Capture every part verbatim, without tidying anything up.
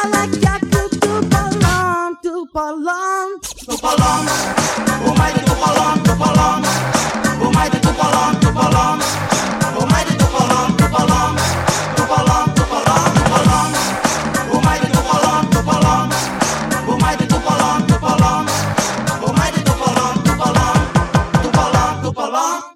balacaco, tupalão, tupalão, Tupalão, o mai de tupalão, tupalão, o mai de tupalão, tupalão, o mai de tupalão, tupalão, tupalão, tupalão, tupalão, o mai de tupalão, tupalão, o mai de tupalão, tupalão, o mai de tupalão, tupalão, tupalão, tupalão.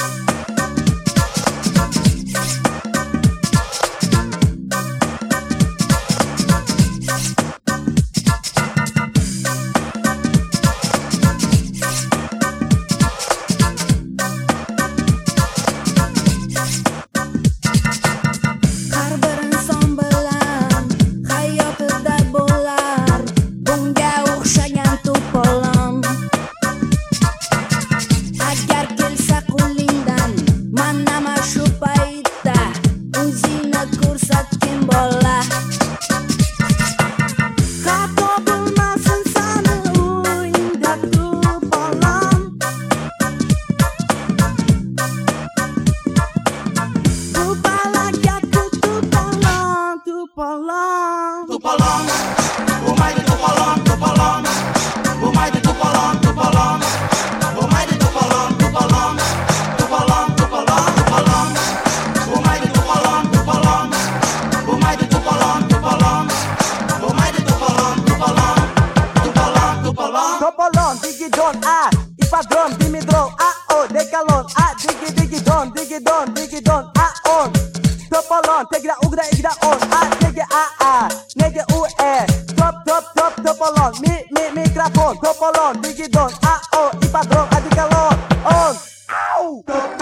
Tupalão, o mai de tupalão, tupalão, o mai de tupalão, tupalão, o mai de tupalão, tupalão, tupalão, tupalão, tupalão, o mai de tupalão, tupalão, o mai de tupalão, tupalão, o mai de tupalão, tupalão, tupalão, tupalão. Topolon, digidon, ah, e padrão, dimidron, ah, oh, decalon, ah, digi, digidon, digidon, digidon, ah, on. Topolon, tegra, ugra, igra, on, ah, tege, ah, ah, nege, u, e, top, top, top, topolon, mi, mi, microfone, topolon, digidon, ah, oh, e padrão, adicalon, on, au.